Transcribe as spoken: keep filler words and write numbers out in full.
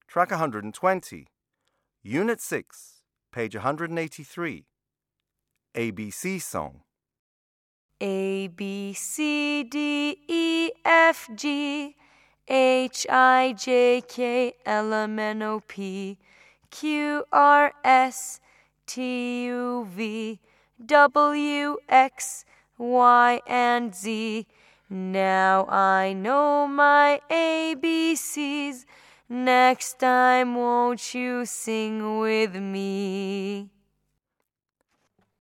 Track one hundred twenty. Unit six, page one hundred eighty-three. A B C song. A, B, C, D, E, F, G, H, I, J, K, L, M, N, O, P, Q, R, S, T, U, V, W, X, Y, and Z. Now I know my A B Cs. Next time, won't you sing with me?